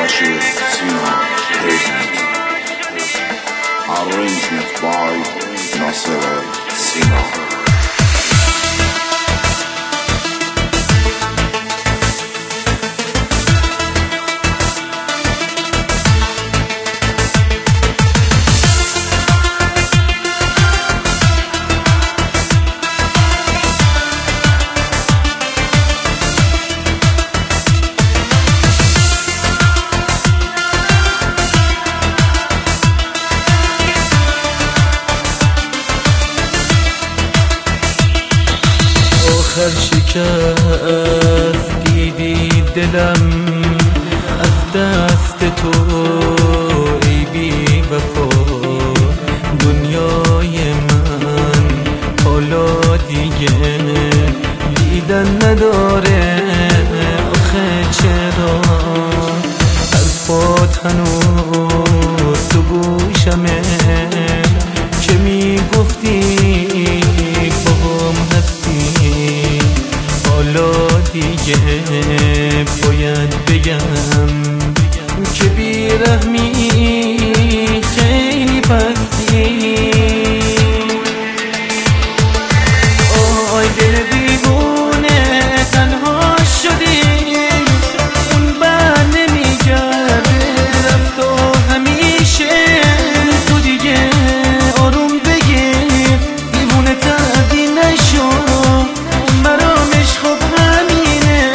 نقاشی سینا Arrangement by Nasser Sina. آخر شکست دیدی دلم از دست تو ای بی وفا. دنیای من حالا دیگه دیدن نداره. آخه چرا حرفات هنوز تو گوشمه که میگفتی باهم هستی. حالا دیگه باید بگم که بیرحمی خیلی بدی. آی دل دیوونه تنها شدی، اون بر نمیگرده رفت و همیشه تو دیگه آروم بگیر دیوونه تردی نشو. برامش خب همینه.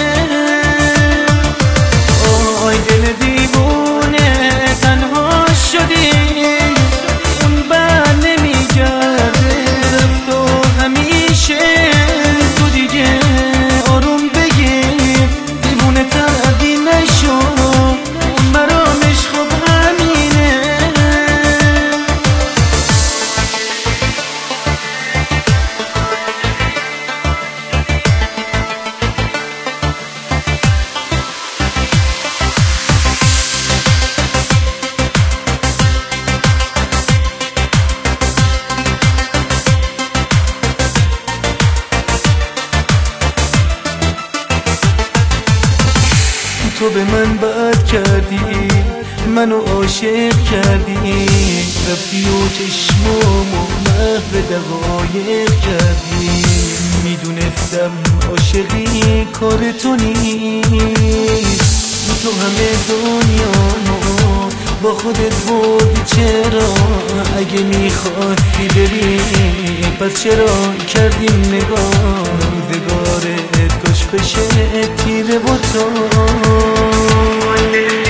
آی دل دیوونه تنها شدی، اون بر نمیگرده رفت و همیشه تو دیگه آروم بگیر دیوونه تردی نشو. برامش خب همینه. تو به من بد کردی، منو عاشق کردی، رفتی و چشمامو محو دقایق کردی. میدونستم عاشقی کار تو نیست، تو همه دنیامو با خودت بردی. چرا اگه میخواستی بری پس چرا کردیم نگاه؟ روزگارت کاش بشه تیره و تو